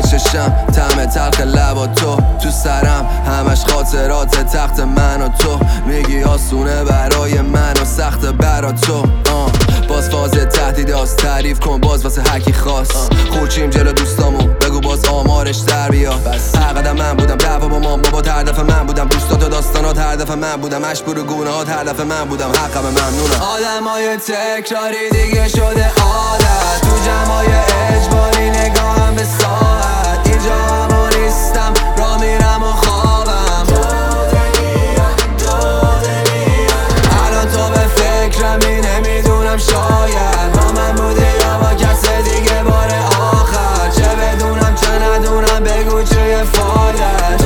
چشم طعم تلخ لب و تو سرم همش خاطرات تخت من و تو میگی آسونه برای من و سخت برا تو باز فاز تهدید هاست تعریف کن باز واسه هکی خواست خورچیم جلو دوستامون بگو باز آمارش در بیاد هر قدم من بودم دعوا با مام بابا هر دفعه من بودم دوستات و داستانات هر دفعه من بودم اشبور و گونه‌هات هر دفعه من بودم حقم ممنونم آدمای تکراری دیگه شده عادت تو جمعای اجباری نگاهم به ساعت اینجا همو نیستم را میرم و خوابم الان تو به فکرمی نمیدونم شاید با من بودی یا با کس دیگه بار آخر چه بدونم چه ندونم بگو چه فایدت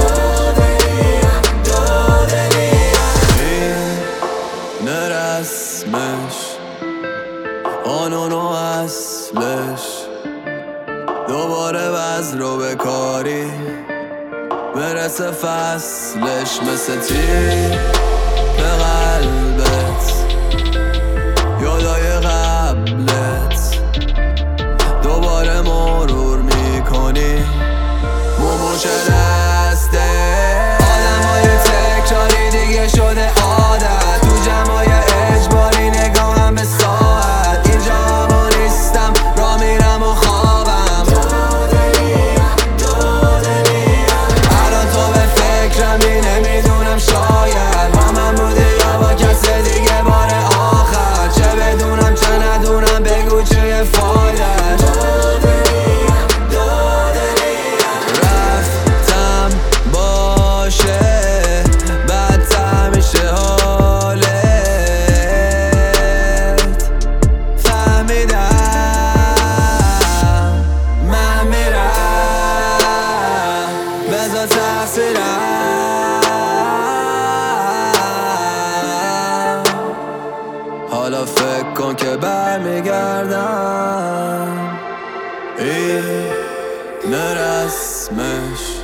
این رسمش قانون و اصلش دوباره وزن رو به کاری برسه فصلش مثل تیر به قلبت یادای قبلت دوباره مرور میکنی مومو چه دسته آدمای تکراری دیگه شده عادت تو جمعای اجباری نگاهم به ساعت اینجا همو نیستم را میرم و خوابم الان تو به فکرمی نمیدونم شاید با من بودی یا با کس دیگه بار آخر چه بدونم چه ندونم بگو چه فایدت رفتم باشه بدتر میشه حالت فهمیدم من میرم بذار تقصیرم حالا فکر کن که برمیگردم این رسمش